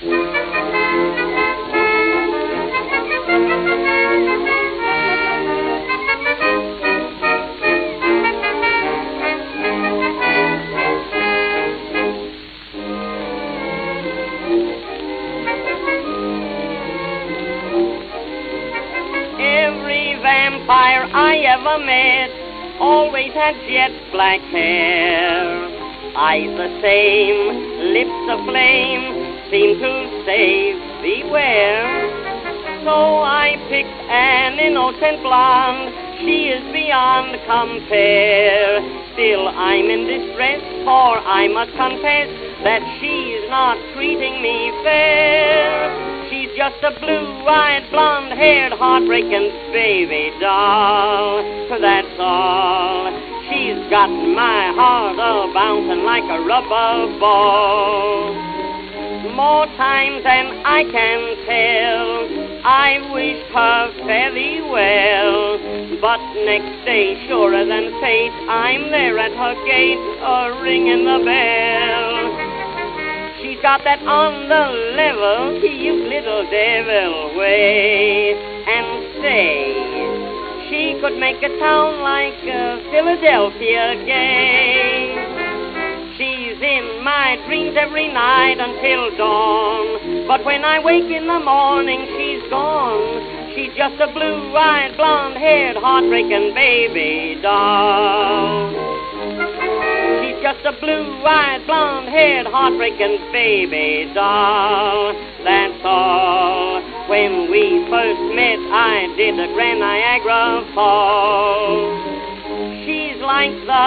Every vampire I ever met always had jet black hair. Eyes the same, lips aflame, seem to say, beware. So I picked an innocent blonde, she is beyond compare. Still I'm in distress, for I must confess that she's not treating me fair. She's just a blue-eyed, blonde-haired, heartbreaking baby doll, that's all. She's got my heart a-bouncing like a rubber ball. More times than I can tell, I wished her fairly well. But next day, surer than fate, I'm there at her gate, a-ringing the bell. She's got that on the level, cute little devil way. And say, she could make a town like Philadelphia gay. She's in my dreams every night until dawn. But when I wake in the morning, she's gone. She's just a blue-eyed, blonde-haired, heartbreaking baby doll. She's just a blue-eyed, blonde-haired, heartbreaking baby doll, that's all. When we first met, I did the Grand Niagara Falls. She's like the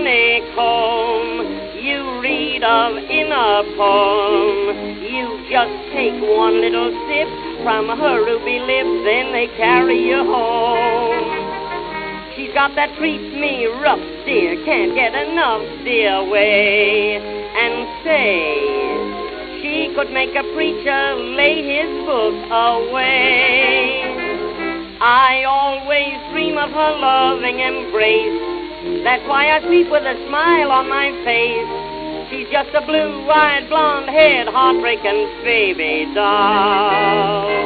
honeycomb you read of in a poem. You just take one little sip from her ruby lips, then they carry you home. She's got that treats me rough, dear, can't get enough, dear way. And say, she could make a preacher lay his book away. I always dream of her loving embrace, that's why I sleep with a smile on my face. She's just a blue-eyed, blonde-haired, heartbreaking baby doll.